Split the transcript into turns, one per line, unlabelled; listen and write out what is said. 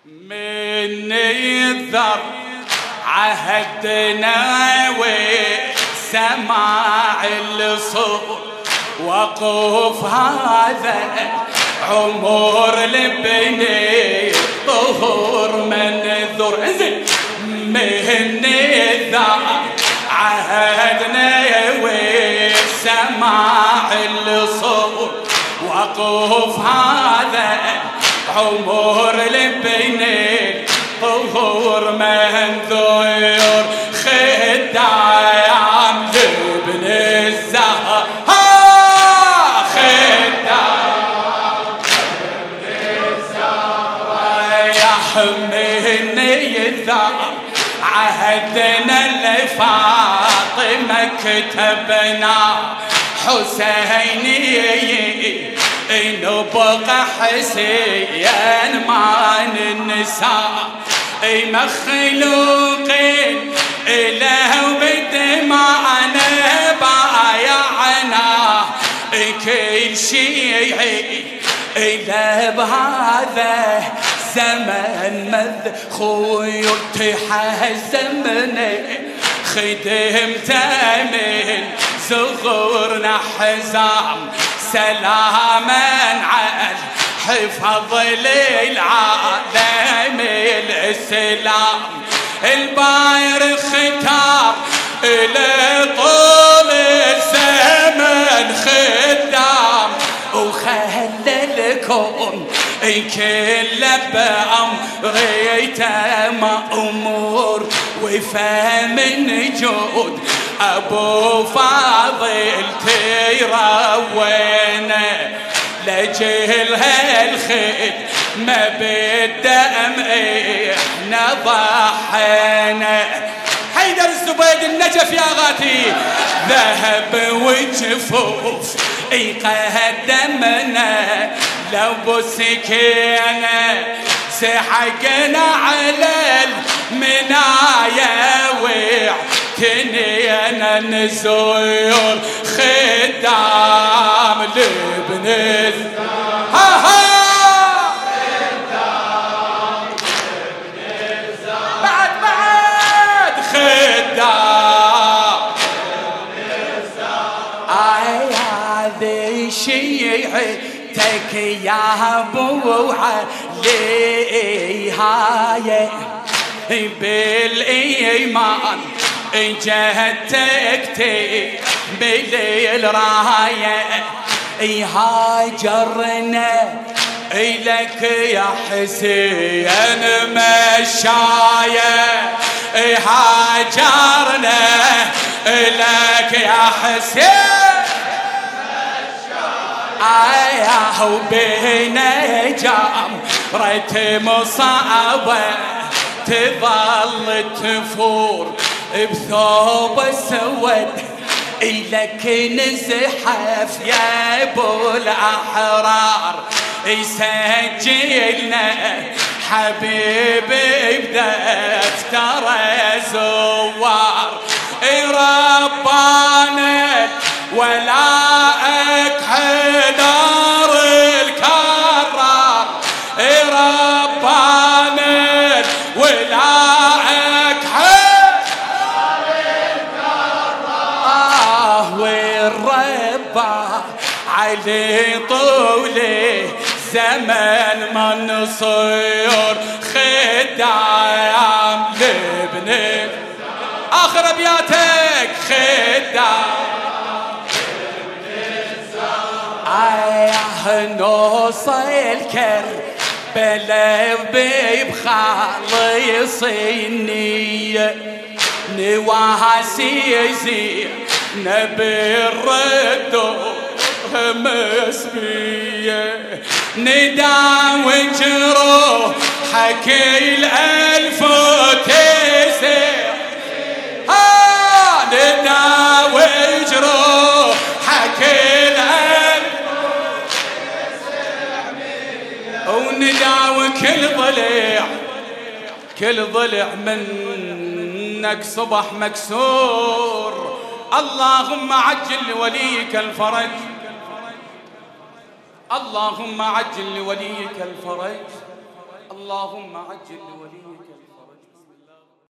من الذر عهدنا وسماع الصوت وقف هذا عمر لبني طهور منذر من الذر عهدنا وسماع الصوت وقف هذا عمر لبني طهور منذور خدام لابن الزهر خدام لابن الزهر يحميني الذر عهدنا لفاطمة كتبنا حسيني نبقى حسين ما ننسى مخلوقين له بدمعنا بايعنا كل شيء له بهذا زمن مذخور تحزمني خدمته من صغورنا حزام سلاما على حفظ للعالم الإسلام الباير ختار لطول الزمن خدام وخللكم كل بأمريت مأمور وفهم جود أبو فاضل تيروينا لجهل هالخد ما بالدم احنا ضحينا حيدر الزبيد النجف يا غاتي ذهب وجفوف قدمنا لو بسكينا سحقنا على المنايا واعتنينا نزور خدام لابن ها خدام لابن بعد خدام لابن هذا شيعتك يا ابو علي هاي بالايمان جهتك تقبل الرايه هاجرنا إلك يا حسين مشاية هاجرنا إلك يا حسين مشاية وبينا جمرة مصابة تظل تفور بثوب اسود إلك نزحف يا ابو الاحرار يسجلنا حبيبي بدفتر زوار ربانا ولائك حدار الكرار ربانا ولائك حدار الكرار والربا علي طولي زمن منصور خدام لابن آخر أبياتك خدام لابن نوصل كربلاء بخالص النية نواسي نبي الردو مسبية نداوي جروح حكي الألف وتسع نداوي جروح حكي الألف ونداوي كل ضلع منك صبح مكسور اللهم عجل لوليك الفرج اللهم عجل لوليك الفرج اللهم عجل لوليك الفرج.